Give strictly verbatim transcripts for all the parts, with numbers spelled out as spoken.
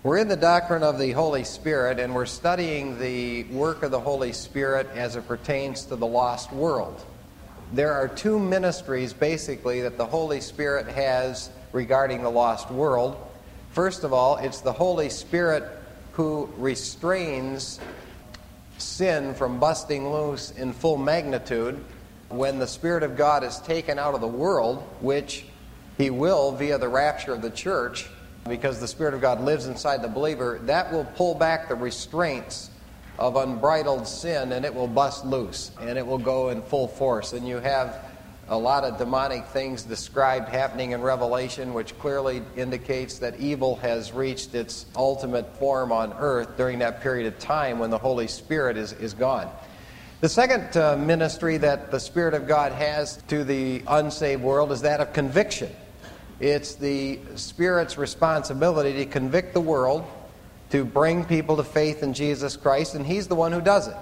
We're in the doctrine of the Holy Spirit, and we're studying the work of the Holy Spirit as it pertains to the lost world. There are two ministries, basically, that the Holy Spirit has regarding the lost world. First of all, it's the Holy Spirit who restrains sin from busting loose in full magnitude when the Spirit of God is taken out of the world, which He will via the rapture of the church. Because the Spirit of God lives inside the believer, that will pull back the restraints of unbridled sin, and it will bust loose, and it will go in full force. And you have a lot of demonic things described happening in Revelation, which clearly indicates that evil has reached its ultimate form on earth during that period of time when the Holy Spirit is, is gone. The second uh, ministry that the Spirit of God has to the unsaved world is that of conviction. It's the Spirit's responsibility to convict the world, to bring people to faith in Jesus Christ, and He's the one who does it.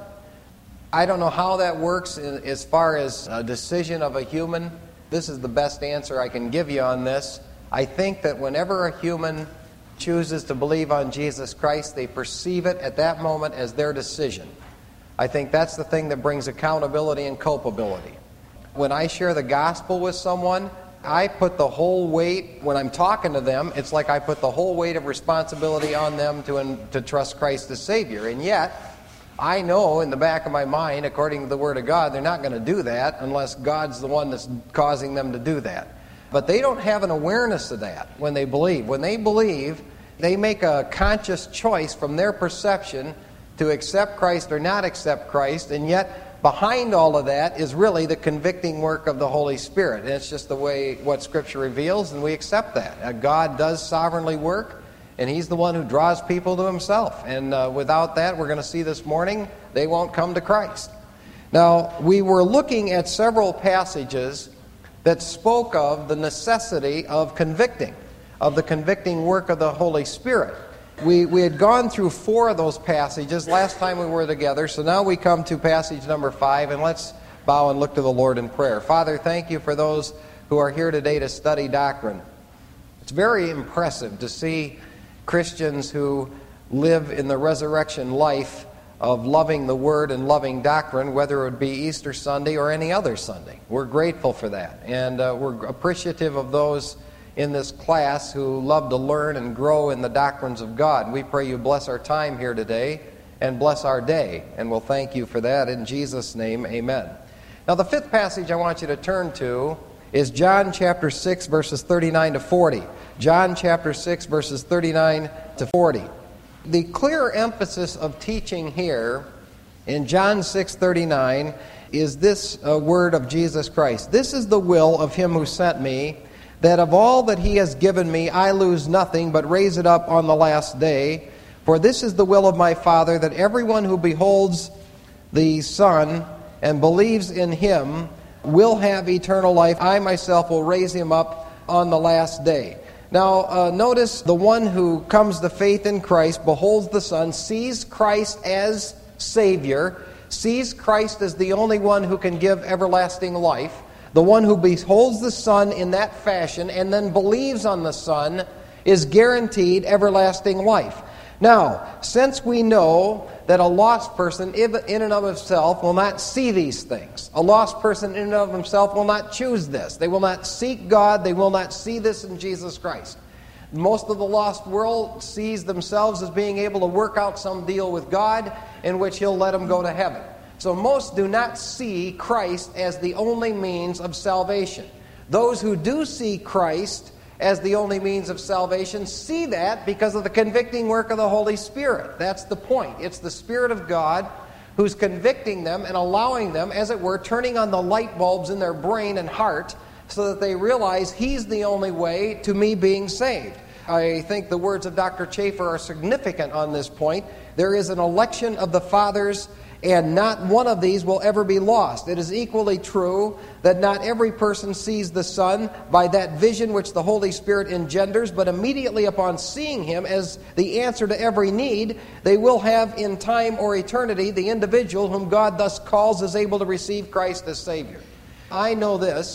I don't know how that works in, as far as a decision of a human. This is the best answer I can give you on this. I think that whenever a human chooses to believe on Jesus Christ, they perceive it at that moment as their decision. I think that's the thing that brings accountability and culpability. When I share the gospel with someone, I put the whole weight, when I'm talking to them, it's like I put the whole weight of responsibility on them to, to trust Christ as Savior. And yet, I know in the back of my mind, according to the Word of God, they're not going to do that unless God's the one that's causing them to do that. But they don't have an awareness of that when they believe. When they believe, they make a conscious choice from their perception to accept Christ or not accept Christ, and yet behind all of that is really the convicting work of the Holy Spirit. And it's just the way what Scripture reveals, and we accept that. Uh, God does sovereignly work, and He's the one who draws people to Himself. And uh, without that, we're going to see this morning, they won't come to Christ. Now, we were looking at several passages that spoke of the necessity of convicting, of the convicting work of the Holy Spirit. We we had gone through four of those passages last time we were together, so now we come to passage number five, and let's bow and look to the Lord in prayer. Father, thank You for those who are here today to study doctrine. It's very impressive to see Christians who live in the resurrection life of loving the Word and loving doctrine, whether it would be Easter Sunday or any other Sunday. We're grateful for that, and uh, we're appreciative of those in this class who love to learn and grow in the doctrines of God. We pray You bless our time here today and bless our day, and we'll thank You for that in Jesus' name, amen. Now the fifth passage I want you to turn to is John chapter six, verses thirty-nine to forty. John chapter six, verses thirty-nine to forty. The clear emphasis of teaching here in John six thirty-nine is this uh, word of Jesus Christ. This is the will of Him who sent me, that of all that He has given me I lose nothing, but raise it up on the last day. For this is the will of my Father, that everyone who beholds the Son and believes in Him will have eternal life. I myself will raise him up on the last day. Now, uh, notice the one who comes to faith in Christ, beholds the Son, sees Christ as Savior, sees Christ as the only one who can give everlasting life. The one who beholds the Son in that fashion and then believes on the Son is guaranteed everlasting life. Now, since we know that a lost person in and of himself will not see these things, a lost person in and of himself will not choose this. They will not seek God. They will not see this in Jesus Christ. Most of the lost world sees themselves as being able to work out some deal with God in which He'll let them go to heaven. So most do not see Christ as the only means of salvation. Those who do see Christ as the only means of salvation see that because of the convicting work of the Holy Spirit. That's the point. It's the Spirit of God who's convicting them and allowing them, as it were, turning on the light bulbs in their brain and heart so that they realize He's the only way to me being saved. I think the words of Doctor Chafer are significant on this point. There is an election of the fathers, and not one of these will ever be lost. It is equally true that not every person sees the Son by that vision which the Holy Spirit engenders, but immediately upon seeing Him as the answer to every need, they will have in time or eternity the individual whom God thus calls is able to receive Christ as Savior. I know this,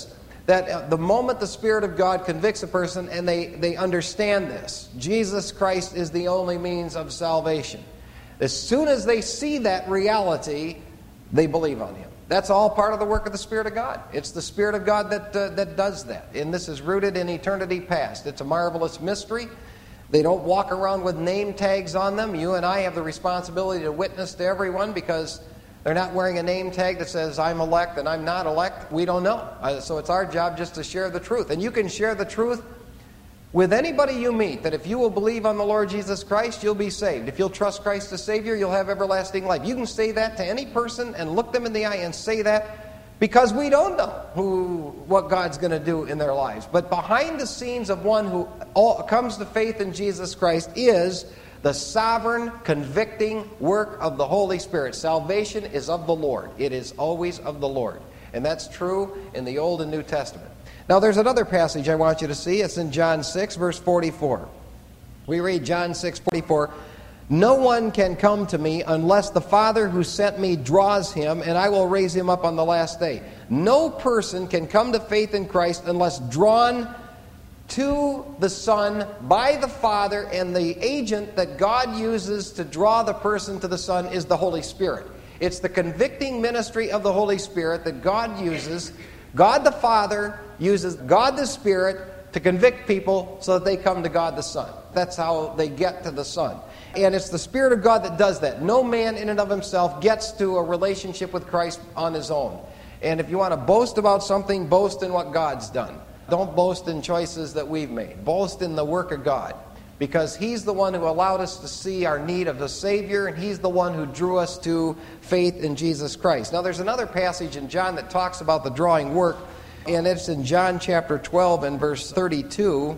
that the moment the Spirit of God convicts a person and they, they understand this, Jesus Christ is the only means of salvation. As soon as they see that reality, they believe on Him. That's all part of the work of the Spirit of God. It's the Spirit of God that uh, that does that. And this is rooted in eternity past. It's a marvelous mystery. They don't walk around with name tags on them. You and I have the responsibility to witness to everyone because they're not wearing a name tag that says, I'm elect and I'm not elect. We don't know. Uh, so it's our job just to share the truth. And you can share the truth with anybody you meet, that if you will believe on the Lord Jesus Christ, you'll be saved. If you'll trust Christ as Savior, you'll have everlasting life. You can say that to any person and look them in the eye and say that because we don't know who, what God's going to do in their lives. But behind the scenes of one who all, comes to faith in Jesus Christ is the sovereign, convicting work of the Holy Spirit. Salvation is of the Lord. It is always of the Lord. And that's true in the Old and New Testament. Now, there's another passage I want you to see. It's in John six, verse forty-four. We read John six, forty-four. No one can come to me unless the Father who sent me draws him, and I will raise him up on the last day. No person can come to faith in Christ unless drawn to the Son by the Father, and the agent that God uses to draw the person to the Son is the Holy Spirit. It's the convicting ministry of the Holy Spirit that God uses. God the Father uses God the Spirit to convict people so that they come to God the Son. That's how they get to the Son. And it's the Spirit of God that does that. No man in and of himself gets to a relationship with Christ on his own. And if you want to boast about something, boast in what God's done. Don't boast in choices that we've made. Boast in the work of God. Because He's the one who allowed us to see our need of a Savior, and He's the one who drew us to faith in Jesus Christ. Now, there's another passage in John that talks about the drawing work, and it's in John chapter twelve and verse thirty-two.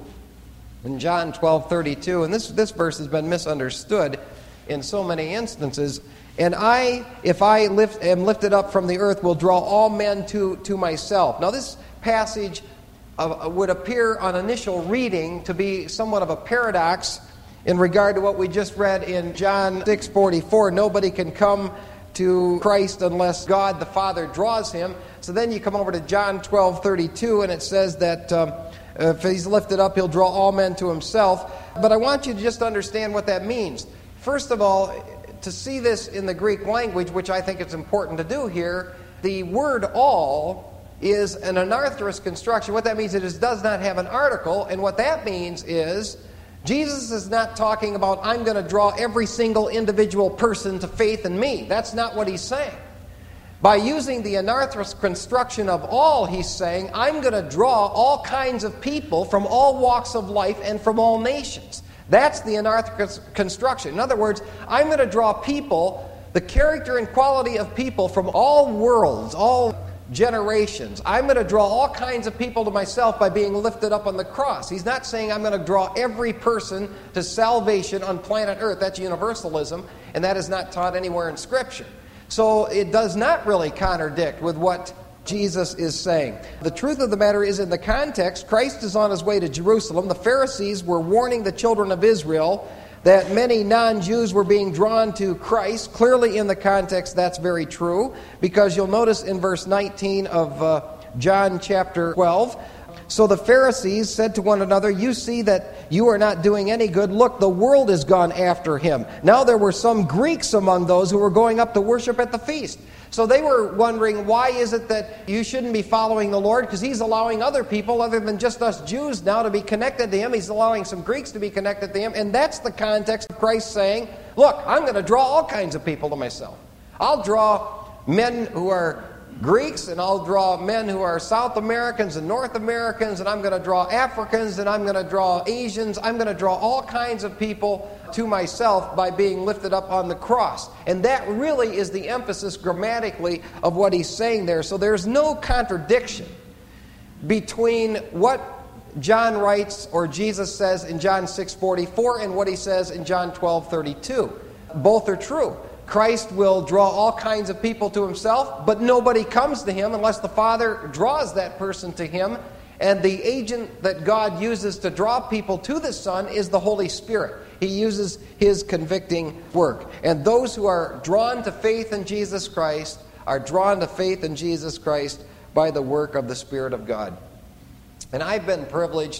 In John twelve, thirty-two, and this, this verse has been misunderstood in so many instances. And I, if I lift, am lifted up from the earth, will draw all men to, to myself. Now, this passage Uh, would appear on initial reading to be somewhat of a paradox in regard to what we just read in John six forty-four. Nobody can come to Christ unless God the Father draws him. So then you come over to John twelve thirty-two, and it says that um, if He's lifted up, He'll draw all men to Himself. But I want you to just understand what that means. First of all, to see this in the Greek language, which I think it's important to do here, the word all is an anarthrous construction. What that means is it does not have an article, and what that means is Jesus is not talking about, I'm going to draw every single individual person to faith in me. That's not what He's saying. By using the anarthrous construction of all, He's saying, I'm going to draw all kinds of people from all walks of life and from all nations. That's the anarthrous construction. In other words, I'm going to draw people, the character and quality of people from all worlds, all generations. I'm going to draw all kinds of people to myself by being lifted up on the cross. He's not saying I'm going to draw every person to salvation on planet Earth. That's universalism, and that is not taught anywhere in Scripture. So it does not really contradict with what Jesus is saying. The truth of the matter is, in the context, Christ is on His way to Jerusalem. The Pharisees were warning the children of Israel that many non-Jews were being drawn to Christ. Clearly in the context that's very true, because you'll notice in verse nineteen of uh, John chapter twelve, so the Pharisees said to one another, you see that you are not doing any good. Look, the world has gone after him. Now there were some Greeks among those who were going up to worship at the feast. So they were wondering, why is it that you shouldn't be following the Lord? Because He's allowing other people other than just us Jews now to be connected to Him. He's allowing some Greeks to be connected to Him. And that's the context of Christ saying, look, I'm going to draw all kinds of people to myself. I'll draw men who are Greeks, and I'll draw men who are South Americans and North Americans, and I'm going to draw Africans, and I'm going to draw Asians. I'm going to draw all kinds of people to myself by being lifted up on the cross. And that really is the emphasis grammatically of what He's saying there. So there's no contradiction between what John writes or Jesus says in John six forty-four and what He says in John twelve thirty-two. Both are true. Christ will draw all kinds of people to Himself, but nobody comes to Him unless the Father draws that person to Him. And the agent that God uses to draw people to the Son is the Holy Spirit. He uses His convicting work. And those who are drawn to faith in Jesus Christ are drawn to faith in Jesus Christ by the work of the Spirit of God. And I've been privileged.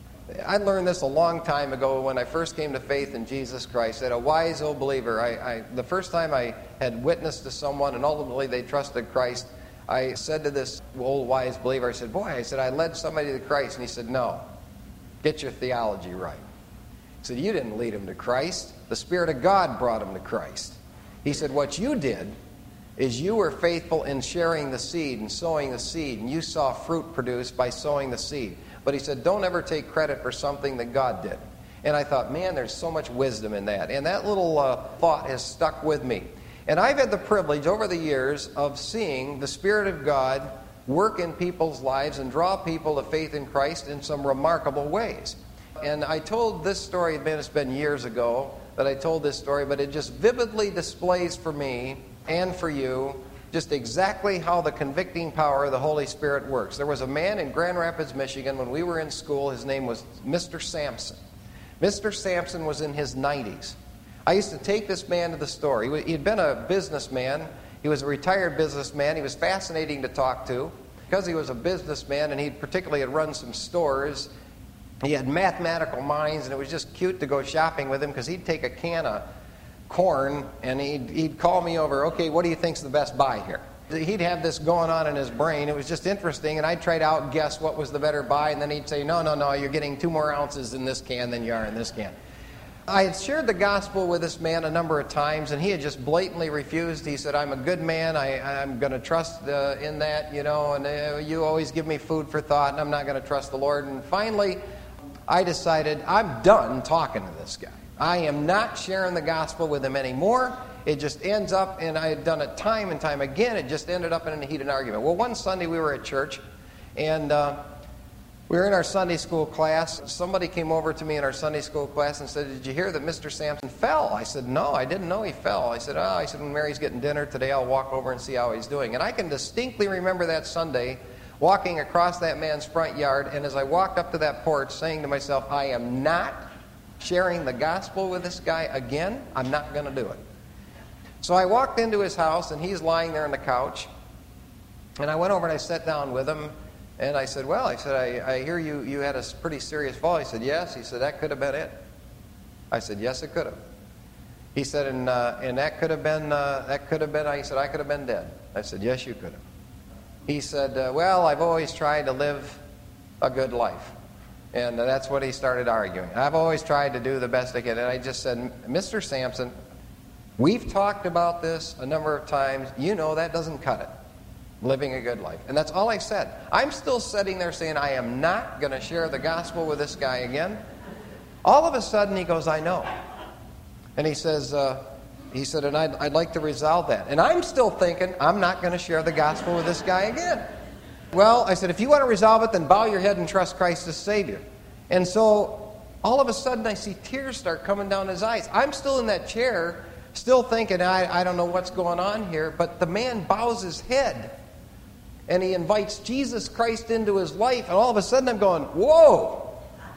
I learned this a long time ago when I first came to faith in Jesus Christ, that a wise old believer, I, I, the first time I had witnessed to someone and ultimately they trusted Christ, I said to this old wise believer, I said, boy, I said, I led somebody to Christ. And he said, no, get your theology right. He said, you didn't lead him to Christ. The Spirit of God brought him to Christ. He said, what you did is you were faithful in sharing the seed and sowing the seed, and you saw fruit produced by sowing the seed. But he said, don't ever take credit for something that God did. And I thought, man, there's so much wisdom in that. And that little uh, thought has stuck with me. And I've had the privilege over the years of seeing the Spirit of God work in people's lives and draw people to faith in Christ in some remarkable ways. And I told this story, it's been years ago that I told this story, but it just vividly displays for me and for you just exactly how the convicting power of the Holy Spirit works. There was a man in Grand Rapids, Michigan, when we were in school. His name was Mister Sampson. Mister Sampson was in his nineties. I used to take this man to the store. He, he had been a businessman. He was a retired businessman. He was fascinating to talk to because he was a businessman, and he particularly had run some stores. He had mathematical minds, and it was just cute to go shopping with him because he'd take a can of corn and he'd, he'd call me over, okay, what do you think's the best buy here? He'd have this going on in his brain. It was just interesting, and I'd try to outguess what was the better buy, and then he'd say, no, no, no, you're getting two more ounces in this can than you are in this can. I had shared the gospel with this man a number of times, and he had just blatantly refused. He said, I'm a good man. I, I'm going to trust uh, in that, you know, and uh, you always give me food for thought, and I'm not going to trust the Lord. And finally, I decided I'm done talking to this guy. I am not sharing the gospel with him anymore. It just ends up, and I had done it time and time again, it just ended up in a heated argument. Well, one Sunday we were at church, and uh, we were in our Sunday school class. Somebody came over to me in our Sunday school class and said, did you hear that Mister Sampson fell? I said, no, I didn't know he fell. I said, oh, I said, when Mary's getting dinner today, I'll walk over and see how he's doing. And I can distinctly remember that Sunday walking across that man's front yard, and as I walked up to that porch, saying to myself, I am not sharing the gospel with this guy again. I'm not going to do it. So I walked into his house, and he's lying there on the couch, and I went over and I sat down with him, and I said, well, I said, I, I hear you, you had a pretty serious fall. He said, yes. He said, that could have been it. I said, yes, it could have. He said, and, uh, and that could have been, uh, that could have been, he said, I could have been dead. I said, yes, you could have. He said, uh, well, I've always tried to live a good life. And uh, that's what he started arguing. I've always tried to do the best I can. And I just said, Mister Sampson, we've talked about this a number of times. You know that doesn't cut it, living a good life. And that's all I said. I'm still sitting there saying, I am not going to share the gospel with this guy again. All of a sudden, he goes, I know. And he says, uh, he said, and I'd, I'd like to resolve that. And I'm still thinking, I'm not going to share the gospel with this guy again. Well, I said, if you want to resolve it, then bow your head and trust Christ as Savior. And so, all of a sudden, I see tears start coming down his eyes. I'm still in that chair, still thinking, I, I don't know what's going on here, but the man bows his head, and he invites Jesus Christ into his life, and all of a sudden I'm going, whoa,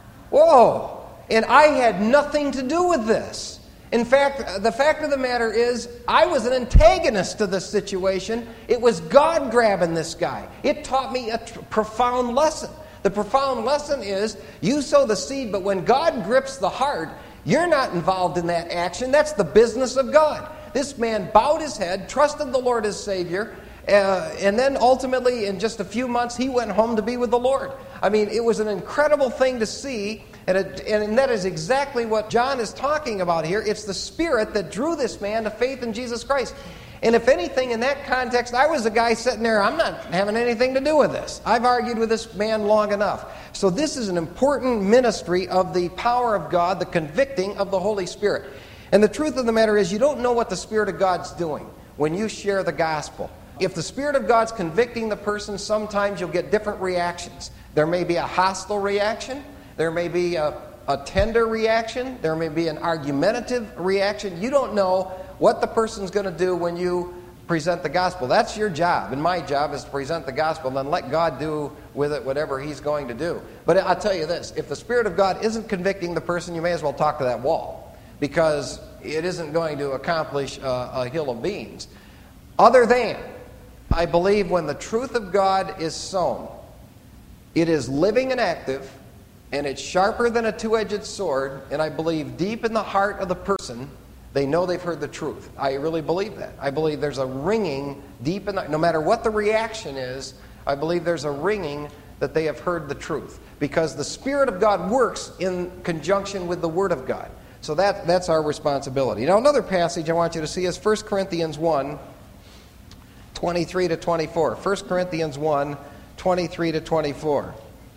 whoa, and I had nothing to do with this. In fact, the fact of the matter is, I was an antagonist to this situation. It was God grabbing this guy. It taught me a tr- profound lesson. The profound lesson is, you sow the seed, but when God grips the heart, you're not involved in that action. That's the business of God. This man bowed his head, trusted the Lord as Savior, uh, and then ultimately, in just a few months, he went home to be with the Lord. I mean, it was an incredible thing to see. And, it, and that is exactly what John is talking about here. It's the Spirit that drew this man to faith in Jesus Christ. And if anything, in that context, I was the guy sitting there, I'm not having anything to do with this. I've argued with this man long enough. So this is an important ministry of the power of God, the convicting of the Holy Spirit. And the truth of the matter is, you don't know what the Spirit of God's doing when you share the gospel. If the Spirit of God's convicting the person, sometimes you'll get different reactions. There may be a hostile reaction. There may be a, a tender reaction. There may be an argumentative reaction. You don't know what the person's going to do when you present the gospel. That's your job, and my job is to present the gospel, and then let God do with it whatever He's going to do. But I'll tell you this, if the Spirit of God isn't convicting the person, you may as well talk to that wall, because it isn't going to accomplish uh, a hill of beans. Other than, I believe when the truth of God is sown, It is living and active, and it's sharper than a two-edged sword, and I believe deep in the heart of the person, they know they've heard the truth. I really believe that. I believe there's a ringing deep in the, no matter what the reaction is, I believe there's a ringing that they have heard the truth. Because the Spirit of God works in conjunction with the Word of God. So that, that's our responsibility. Now another passage I want you to see is First Corinthians one, twenty-three to twenty-four. First Corinthians one, twenty-three to twenty-four.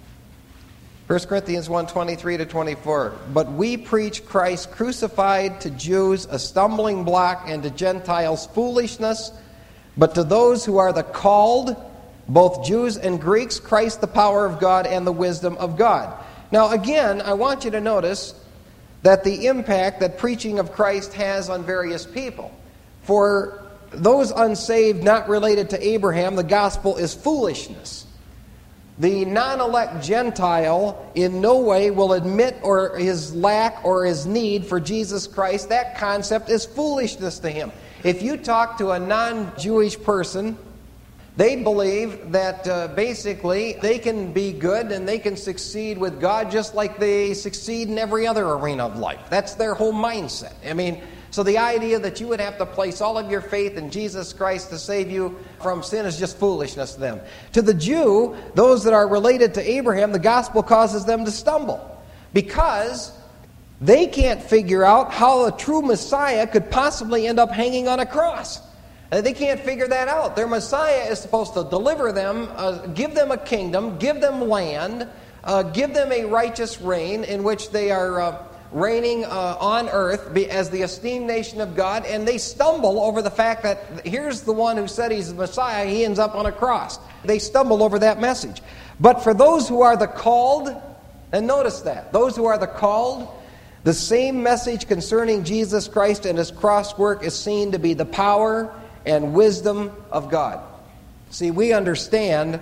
First Corinthians one, twenty-three to twenty-four. But we preach Christ crucified, to Jews a stumbling block, and to Gentiles foolishness. But to those who are the called, both Jews and Greeks, Christ the power of God and the wisdom of God. Now again, I want you to notice that the impact that preaching of Christ has on various people. For those unsaved, not related to Abraham, the gospel is foolishness. The non-elect Gentile in no way will admit or his lack or his need for Jesus Christ. That concept is foolishness to him. If you talk to a non-Jewish person, they believe that uh, basically they can be good and they can succeed with God just like they succeed in every other arena of life. That's their whole mindset. I mean, so the idea that you would have to place all of your faith in Jesus Christ to save you from sin is just foolishness to them. To the Jew, those that are related to Abraham, the gospel causes them to stumble because they can't figure out how a true Messiah could possibly end up hanging on a cross. They can't figure that out. Their Messiah is supposed to deliver them, uh, give them a kingdom, give them land, uh, give them a righteous reign in which they are uh, reigning uh, on earth as the esteemed nation of God, and they stumble over the fact that here's the one who said he's the Messiah, he ends up on a cross. They stumble over that message. But for those who are the called, and notice that, those who are the called, the same message concerning Jesus Christ and his cross work is seen to be the power and wisdom of God. See, we understand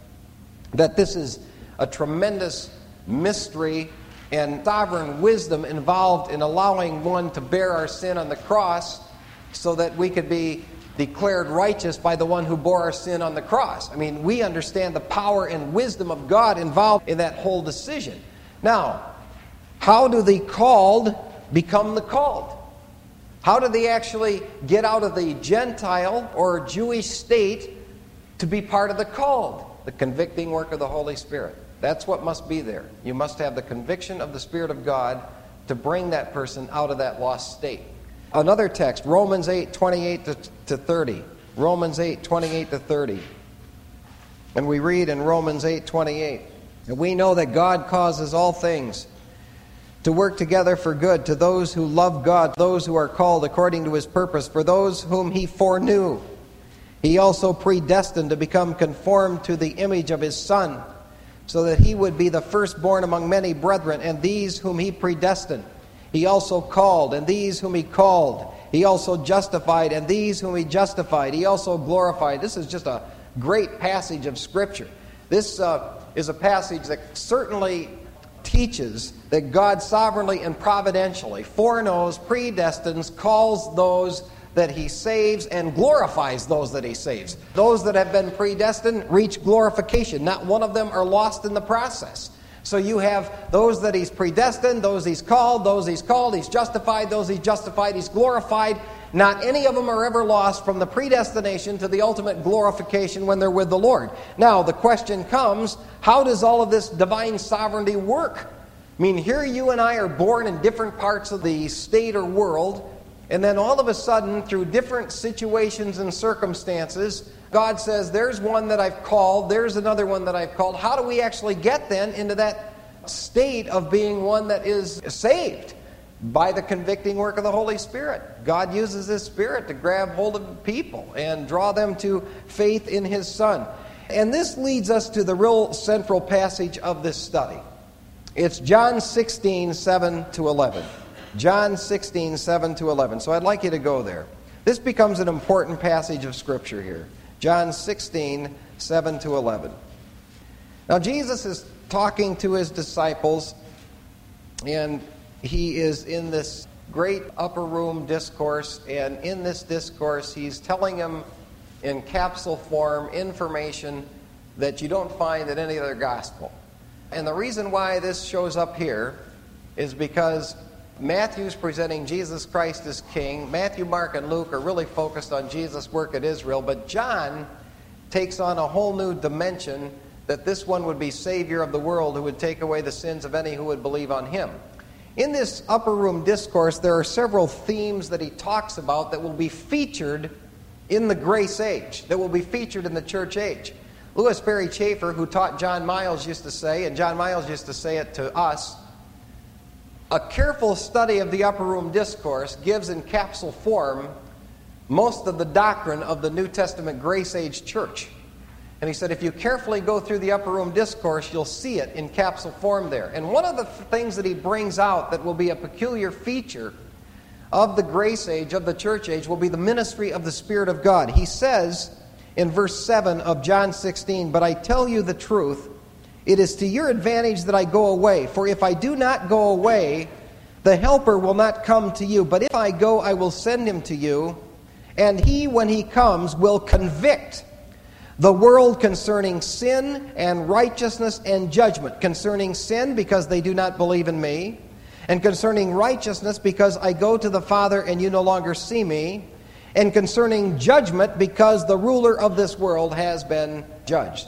that this is a tremendous mystery and sovereign wisdom involved in allowing one to bear our sin on the cross so that we could be declared righteous by the one who bore our sin on the cross. I mean, we understand the power and wisdom of God involved in that whole decision. Now, how do the called become the called? How do they actually get out of the Gentile or Jewish state to be part of the called? The convicting work of the Holy Spirit. That's what must be there. You must have the conviction of the Spirit of God to bring that person out of that lost state. Another text, Romans eight, twenty-eight to thirty. Romans eight, twenty-eight to thirty. And we read in Romans eight, twenty-eight, and we know that God causes all things to work together for good to those who love God, those who are called according to his purpose. For those whom he foreknew, he also predestined to become conformed to the image of his Son, so that he would be the firstborn among many brethren. And these whom he predestined, he also called. And these whom he called, he also justified. And these whom he justified, he also glorified. This is just a great passage of Scripture. This uh, is a passage that certainly teaches that God sovereignly and providentially foreknows, predestines, calls those that he saves, and glorifies those that he saves. Those that have been predestined reach glorification. Not one of them are lost in the process. So you have those that he's predestined, those he's called, those he's called, he's justified, those he's justified, he's glorified. Not any of them are ever lost from the predestination to the ultimate glorification when they're with the Lord. Now, the question comes, how does all of this divine sovereignty work? I mean, here you and I are born in different parts of the state or world, and then all of a sudden, through different situations and circumstances, God says, there's one that I've called, there's another one that I've called. How do we actually get then into that state of being one that is saved? By the convicting work of the Holy Spirit. God uses His Spirit to grab hold of people and draw them to faith in His Son. And this leads us to the real central passage of this study. It's John sixteen, seven to eleven. John sixteen, seven to eleven. So I'd like you to go there. This becomes an important passage of Scripture here. John sixteen, seven to eleven. Now Jesus is talking to His disciples, and He is in this great upper room discourse, and in this discourse He's telling them in capsule form information that you don't find in any other gospel. And the reason why this shows up here is because Matthew's presenting Jesus Christ as king. Matthew, Mark, and Luke are really focused on Jesus' work at Israel, but John takes on a whole new dimension that this one would be Savior of the world who would take away the sins of any who would believe on him. In this upper room discourse, there are several themes that he talks about that will be featured in the grace age, that will be featured in the church age. Louis Berry Chafer, who taught John Miles, used to say, and John Miles used to say it to us, a careful study of the upper room discourse gives in capsule form most of the doctrine of the New Testament grace age church. And he said, if you carefully go through the upper room discourse, you'll see it in capsule form there. And one of the things that he brings out that will be a peculiar feature of the grace age, of the church age, will be the ministry of the Spirit of God. He says in verse seven of John sixteen, "But I tell you the truth, it is to your advantage that I go away. For if I do not go away, the Helper will not come to you. But if I go, I will send him to you. And he, when he comes, will convict the world concerning sin and righteousness and judgment. Concerning sin, because they do not believe in me. And concerning righteousness, because I go to the Father and you no longer see me. And concerning judgment, because the ruler of this world has been judged."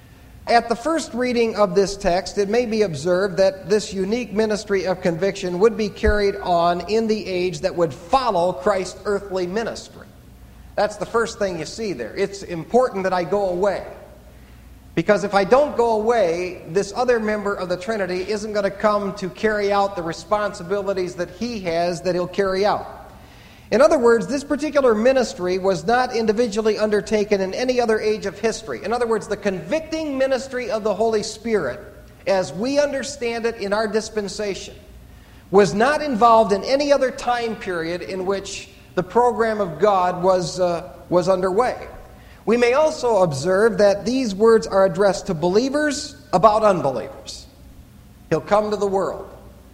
At the first reading of this text, it may be observed that this unique ministry of conviction would be carried on in the age that would follow Christ's earthly ministry. That's the first thing you see there. It's important that I go away. Because if I don't go away, this other member of the Trinity isn't going to come to carry out the responsibilities that he has that he'll carry out. In other words, this particular ministry was not individually undertaken in any other age of history. In other words, the convicting ministry of the Holy Spirit, as we understand it in our dispensation, was not involved in any other time period in which the program of God was, uh, was underway. We may also observe that these words are addressed to believers about unbelievers. He'll come to the world.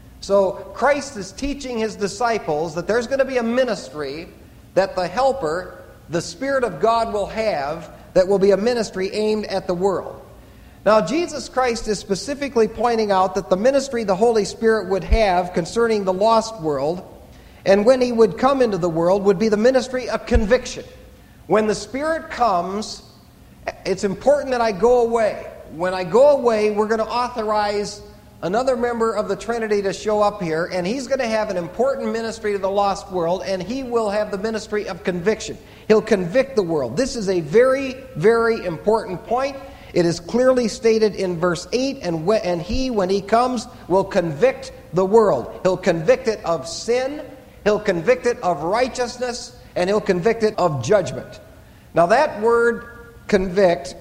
So Christ is teaching his disciples that there's going to be a ministry that the Helper, the Spirit of God, will have, that will be a ministry aimed at the world. Now, Jesus Christ is specifically pointing out that the ministry the Holy Spirit would have concerning the lost world, and when he would come into the world, would be the ministry of conviction. When the Spirit comes, it's important that I go away. When I go away, we're going to authorize another member of the Trinity to show up here, and he's going to have an important ministry to the lost world, and he will have the ministry of conviction. He'll convict the world. This is a very, very important point. It is clearly stated in verse eight, and, when, and he, when he comes, will convict the world. He'll convict it of sin, he'll convict it of righteousness, and he'll convict it of judgment. Now that word, convict,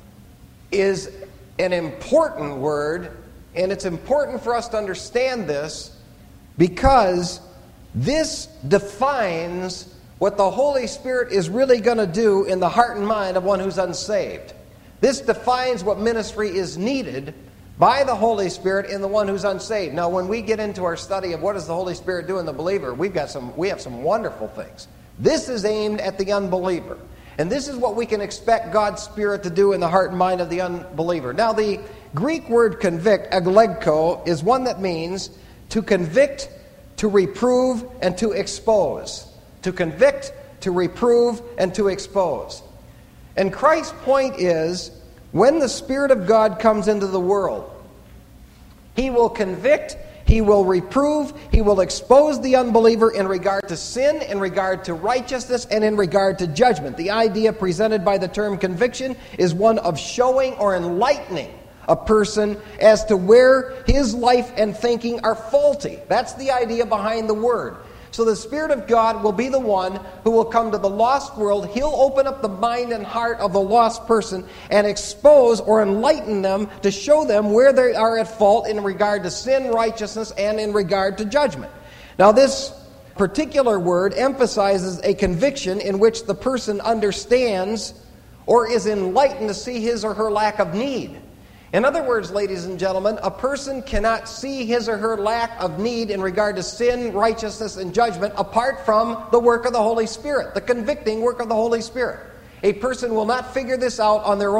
is an important word, and it's important for us to understand this because this defines what the Holy Spirit is really going to do in the heart and mind of one who's unsaved. This defines what ministry is needed by the Holy Spirit in the one who's unsaved. Now, when we get into our study of what does the Holy Spirit do in the believer, we've got some, we have some wonderful things. This is aimed at the unbeliever. And this is what we can expect God's Spirit to do in the heart and mind of the unbeliever. Now, the Greek word convict, aglegko, is one that means to convict, to reprove, and to expose. To convict, to reprove, and to expose. And Christ's point is, when the Spirit of God comes into the world, he will convict, he will reprove, he will expose the unbeliever in regard to sin, in regard to righteousness, and in regard to judgment. The idea presented by the term conviction is one of showing or enlightening a person as to where his life and thinking are faulty. That's the idea behind the word. So the Spirit of God will be the one who will come to the lost world. He'll open up the mind and heart of the lost person and expose or enlighten them to show them where they are at fault in regard to sin, righteousness, and in regard to judgment. Now this particular word emphasizes a conviction in which the person understands or is enlightened to see his or her lack of need. In other words, ladies and gentlemen, a person cannot see his or her lack of need in regard to sin, righteousness, and judgment apart from the work of the Holy Spirit, the convicting work of the Holy Spirit. A person will not figure this out on their own.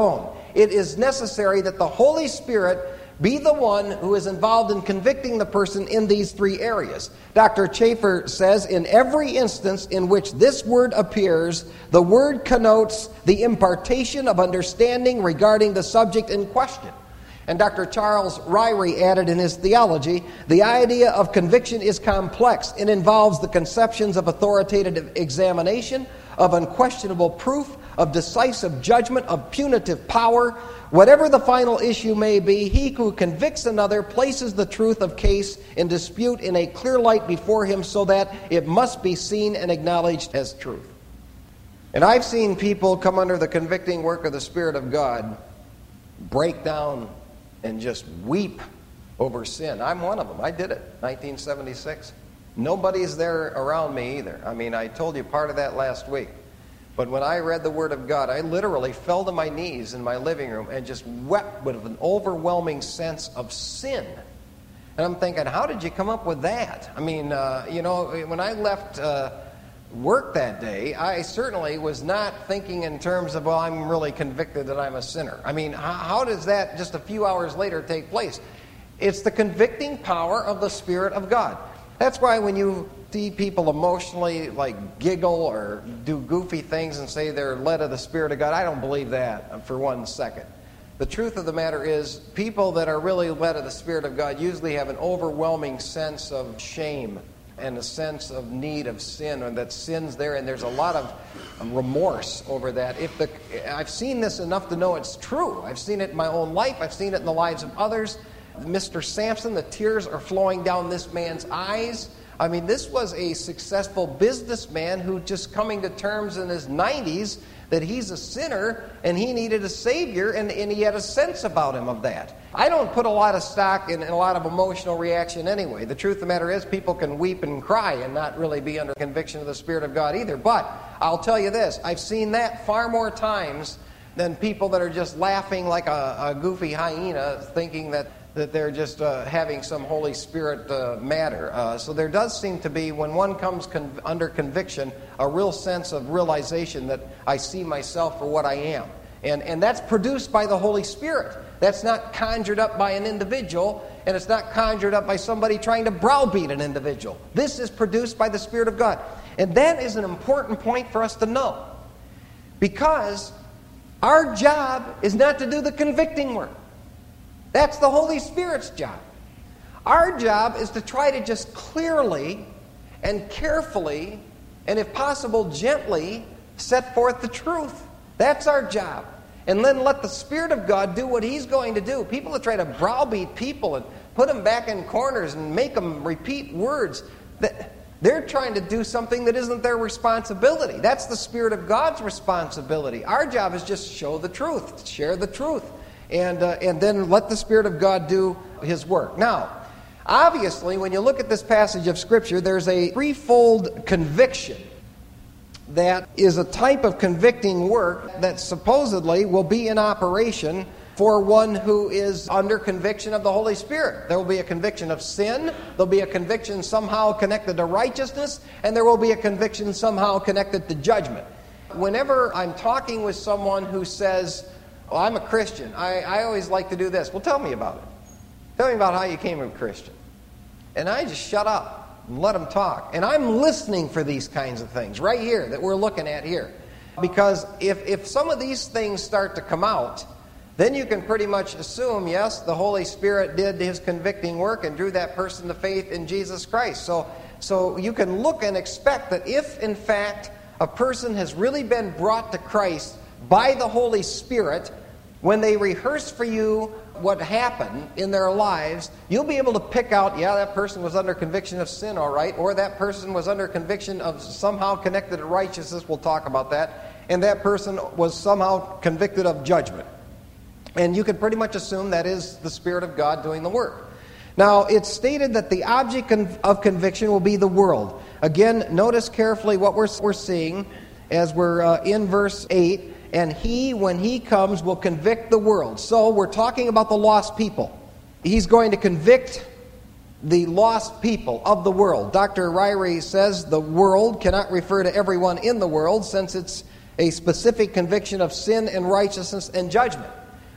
it is necessary that the Holy Spirit be the one who is involved in convicting the person in these three areas. Doctor Chafer says, in every instance in which this word appears, the word connotes the impartation of understanding regarding the subject in question. And Doctor Charles Ryrie added in his theology, the idea of conviction is complex. It involves the conceptions of authoritative examination, of unquestionable proof, of decisive judgment, of punitive power. Whatever the final issue may be, he who convicts another places the truth of case in dispute in a clear light before him so that it must be seen and acknowledged as truth. And I've seen people come under the convicting work of the Spirit of God break down and just weep over sin. I'm one of them. I did it, nineteen seventy-six. Nobody's there around me either. I mean, I told you part of that last week. But when I read the Word of God, I literally fell to my knees in my living room and just wept with an overwhelming sense of sin. And I'm thinking, how did you come up with that? I mean, uh, you know, when I left uh, work that day, I certainly was not thinking in terms of, well, I'm really convicted that I'm a sinner. I mean, how, how does that just a few hours later take place? It's the convicting power of the Spirit of God. That's why when you see people emotionally like giggle or do goofy things and say they're led of the Spirit of God, I don't believe that for one second. The truth of the matter is, people that are really led of the Spirit of God usually have an overwhelming sense of shame and a sense of need of sin, or that sin's there, and there's a lot of remorse over that. If the, I've seen this enough to know it's true. I've seen it in my own life. I've seen it in the lives of others. Mister Sampson, the tears are flowing down this man's eyes. I mean, this was a successful businessman who just coming to terms in his nineties that he's a sinner and he needed a Savior, and, and he had a sense about him of that. I don't put a lot of stock in, in a lot of emotional reaction anyway. The truth of the matter is, people can weep and cry and not really be under conviction of the Spirit of God either. But I'll tell you this, I've seen that far more times than people that are just laughing like a, a goofy hyena, thinking that that they're just uh, having some Holy Spirit uh, matter. Uh, so there does seem to be, when one comes con- under conviction, a real sense of realization that I see myself for what I am. And, and that's produced by the Holy Spirit. That's not conjured up by an individual, and it's not conjured up by somebody trying to browbeat an individual. This is produced by the Spirit of God. And that is an important point for us to know. Because our job is not to do the convicting work. That's the Holy Spirit's job. Our job is to try to just clearly and carefully, and if possible gently, set forth the truth. That's our job. And then let the Spirit of God do what He's going to do. People that try to browbeat people and put them back in corners and make them repeat words, that they're trying to do something that isn't their responsibility. That's the Spirit of God's responsibility. Our job is just show the truth, share the truth. And, uh, and then let the Spirit of God do His work. Now, obviously, when you look at this passage of Scripture, there's a threefold conviction that is a type of convicting work that supposedly will be in operation for one who is under conviction of the Holy Spirit. There will be a conviction of sin, there'll be a conviction somehow connected to righteousness, and there will be a conviction somehow connected to judgment. Whenever I'm talking with someone who says, well, I'm a Christian, I, I always like to do this. Well, tell me about it. Tell me about how you became a Christian. And I just shut up and let them talk. And I'm listening for these kinds of things right here that we're looking at here. Because if, if some of these things start to come out, then you can pretty much assume, yes, the Holy Spirit did His convicting work and drew that person to faith in Jesus Christ. So, so you can look and expect that if, in fact, a person has really been brought to Christ by the Holy Spirit, when they rehearse for you what happened in their lives, you'll be able to pick out, yeah, that person was under conviction of sin, all right, or that person was under conviction of somehow connected to righteousness, we'll talk about that, and that person was somehow convicted of judgment. And you can pretty much assume that is the Spirit of God doing the work. Now, it's stated that the object of conviction will be the world. Again, notice carefully what we're, we're seeing as we're uh, in verse eight. And He, when He comes, will convict the world. So we're talking about the lost people. He's going to convict the lost people of the world. Doctor Ryrie says the world cannot refer to everyone in the world, since it's a specific conviction of sin and righteousness and judgment.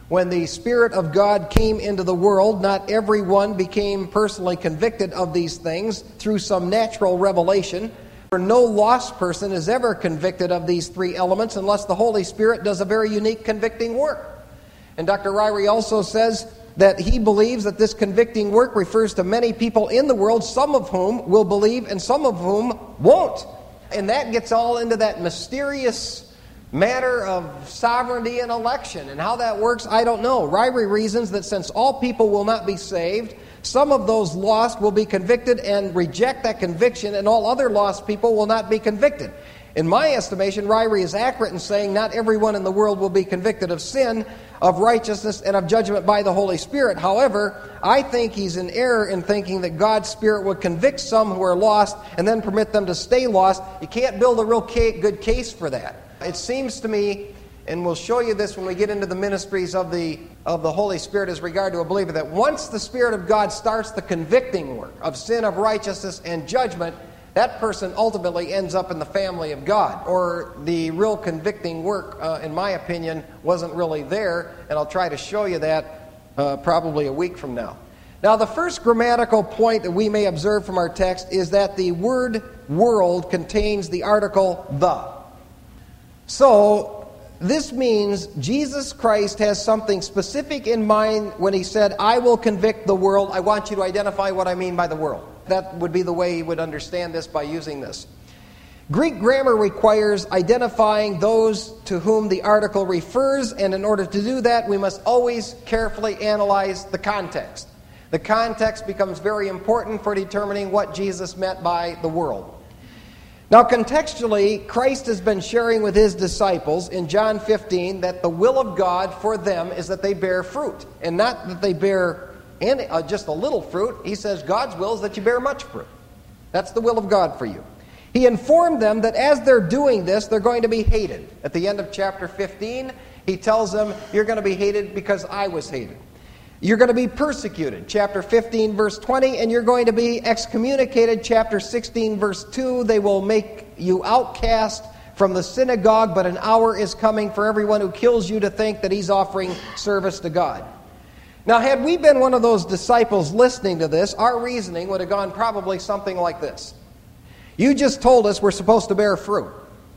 When the Spirit of God came into the world, not everyone became personally convicted of these things through some natural revelation. For no lost person is ever convicted of these three elements unless the Holy Spirit does a very unique convicting work. And Doctor Ryrie also says that he believes that this convicting work refers to many people in the world, some of whom will believe and some of whom won't. And that gets all into that mysterious matter of sovereignty and election. And how that works, I don't know. Ryrie reasons that since all people will not be saved, some of those lost will be convicted and reject that conviction, and all other lost people will not be convicted. In my estimation, Ryrie is accurate in saying not everyone in the world will be convicted of sin, of righteousness, and of judgment by the Holy Spirit. However, I think he's in error in thinking that God's Spirit would convict some who are lost and then permit them to stay lost. You can't build a real good case for that. It seems to me, and we'll show you this when we get into the ministries of the of the Holy Spirit as regard to a believer, that once the Spirit of God starts the convicting work of sin, of righteousness, and judgment, that person ultimately ends up in the family of God. Or the real convicting work, uh, in my opinion, wasn't really there, and I'll try to show you that uh, probably a week from now. Now, the first grammatical point that we may observe from our text is that the word world contains the article the. So, this means Jesus Christ has something specific in mind when he said, I will convict the world. I want you to identify what I mean by the world. That would be the way he would understand this by using this. Greek grammar requires identifying those to whom the article refers, and in order to do that, we must always carefully analyze the context. The context becomes very important for determining what Jesus meant by the world. Now, contextually, Christ has been sharing with his disciples in John fifteen that the will of God for them is that they bear fruit, and not that they bear any, uh, just a little fruit. He says God's will is that you bear much fruit. That's the will of God for you. He informed them that as they're doing this, they're going to be hated. At the end of chapter fifteen, he tells them, you're going to be hated because I was hated. You're going to be persecuted, chapter fifteen, verse twenty, and you're going to be excommunicated, chapter sixteen, verse two. They will make you outcast from the synagogue, but an hour is coming for everyone who kills you to think that he's offering service to God. Now, had we been one of those disciples listening to this, our reasoning would have gone probably something like this. You just told us we're supposed to bear fruit,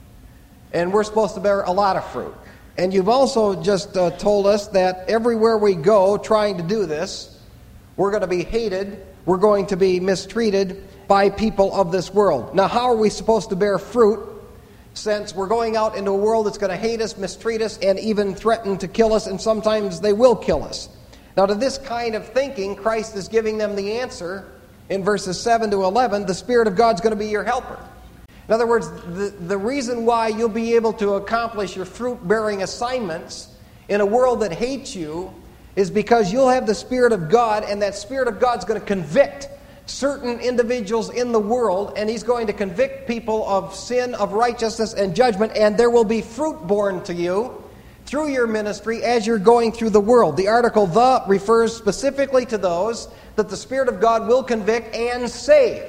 and we're supposed to bear a lot of fruit. And you've also just uh, told us that everywhere we go trying to do this, we're going to be hated, we're going to be mistreated by people of this world. Now, how are we supposed to bear fruit since we're going out into a world that's going to hate us, mistreat us, and even threaten to kill us, and sometimes they will kill us? Now, to this kind of thinking, Christ is giving them the answer in verses seven to eleven. The Spirit of God's going to be your helper. In other words, the, the reason why you'll be able to accomplish your fruit-bearing assignments in a world that hates you is because you'll have the Spirit of God, and that Spirit of God's going to convict certain individuals in the world, and he's going to convict people of sin, of righteousness, and judgment, and there will be fruit born to you through your ministry as you're going through the world. The article the refers specifically to those that the Spirit of God will convict and save.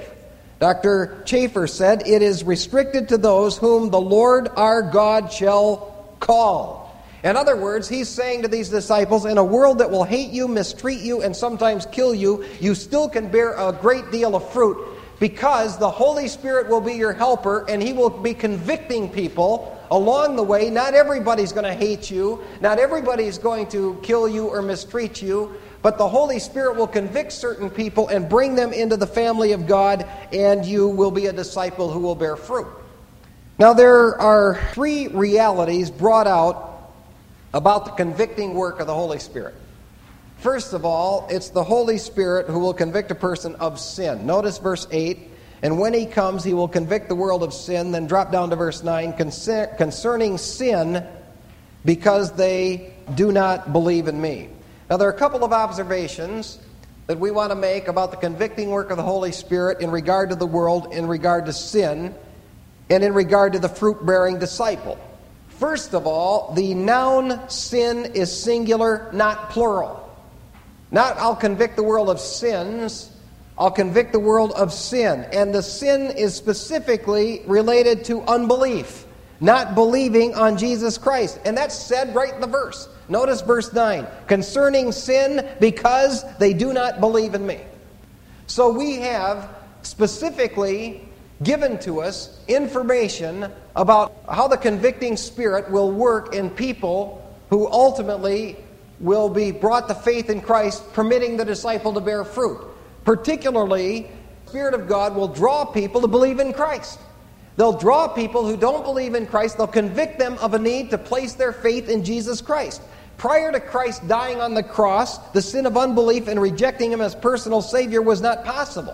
Doctor Chafer said, it is restricted to those whom the Lord our God shall call. In other words, he's saying to these disciples, in a world that will hate you, mistreat you, and sometimes kill you, you still can bear a great deal of fruit because the Holy Spirit will be your helper, and he will be convicting people along the way. Not everybody's going to hate you. Not everybody's going to kill you or mistreat you. But the Holy Spirit will convict certain people and bring them into the family of God, and you will be a disciple who will bear fruit. Now, there are three realities brought out about the convicting work of the Holy Spirit. First of all, it's the Holy Spirit who will convict a person of sin. Notice verse eight, and when he comes, he will convict the world of sin. Then drop down to verse nine, concerning sin, because they do not believe in me. Now, there are a couple of observations that we want to make about the convicting work of the Holy Spirit in regard to the world, in regard to sin, and in regard to the fruit-bearing disciple. First of all, the noun sin is singular, not plural. Not, I'll convict the world of sins, I'll convict the world of sin. And the sin is specifically related to unbelief. not believing on Jesus Christ. And that's said right in the verse. Notice verse nine. Concerning sin, because they do not believe in me. So we have specifically given to us information about how the convicting Spirit will work in people who ultimately will be brought to faith in Christ, permitting the disciple to bear fruit. Particularly, the Spirit of God will draw people to believe in Christ. They'll draw people who don't believe in Christ. They'll convict them of a need to place their faith in Jesus Christ. Prior to Christ dying on the cross, the sin of unbelief and rejecting Him as personal Savior was not possible.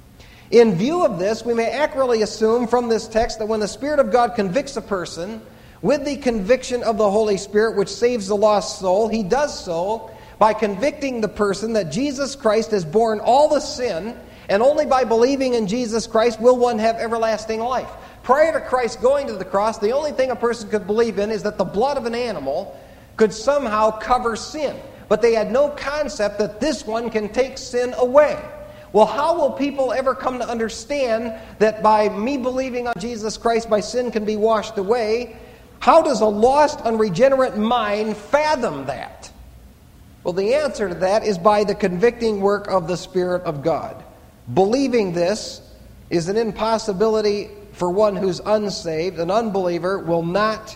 In view of this, we may accurately assume from this text that when the Spirit of God convicts a person with the conviction of the Holy Spirit, which saves the lost soul, He does so by convicting the person that Jesus Christ has borne all the sin, and only by believing in Jesus Christ will one have everlasting life. Prior to Christ going to the cross, the only thing a person could believe in is that the blood of an animal could somehow cover sin. But they had no concept that this one can take sin away. Well, how will people ever come to understand that by me believing on Jesus Christ, my sin can be washed away? How does a lost, unregenerate mind fathom that? Well, the answer to that is by the convicting work of the Spirit of God. Believing this is an impossibility for one who's unsaved. An unbeliever will not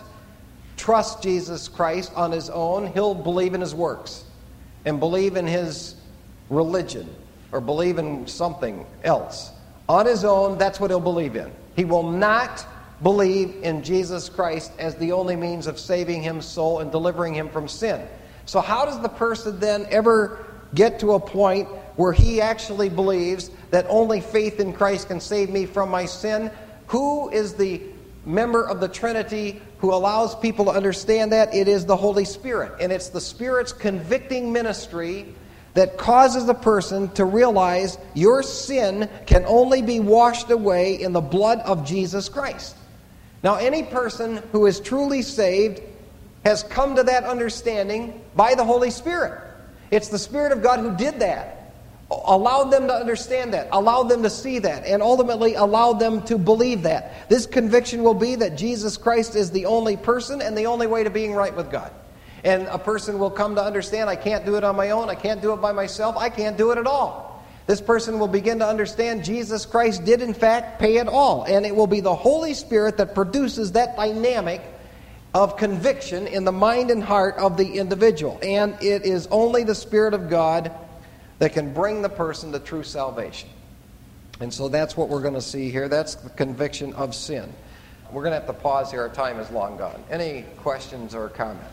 trust Jesus Christ on his own. He'll believe in His works and believe in His religion, or believe in something else. On his own, that's what he'll believe in. He will not believe in Jesus Christ as the only means of saving his soul and delivering him from sin. So how does the person then ever get to a point where he actually believes that only faith in Christ can save me from my sin? Who is the member of the Trinity who allows people to understand that? It is the Holy Spirit. And it's the Spirit's convicting ministry that causes a person to realize your sin can only be washed away in the blood of Jesus Christ. Now, any person who is truly saved has come to that understanding by the Holy Spirit. It's the Spirit of God who did that, allowed them to understand that, allowed them to see that, and ultimately allowed them to believe that. This conviction will be that Jesus Christ is the only person and the only way to being right with God. And a person will come to understand, I can't do it on my own, I can't do it by myself, I can't do it at all. This person will begin to understand Jesus Christ did in fact pay it all. And it will be the Holy Spirit that produces that dynamic of conviction in the mind and heart of the individual. And it is only the Spirit of God that can bring the person to true salvation. And so that's what we're going to see here. That's the conviction of sin. We're going to have to pause here. Our time is long gone. Any questions or comments?